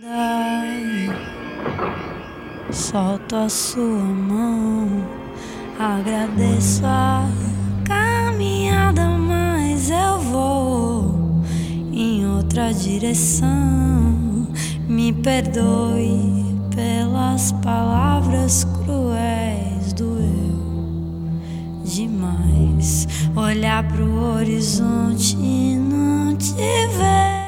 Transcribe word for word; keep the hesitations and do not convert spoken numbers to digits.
Dai, solto a sua mão, agradeço a caminhada, mas eu vou em outra direção. Me perdoe pelas palavras cruéis, doeu demais olhar pro horizonte e não te ver.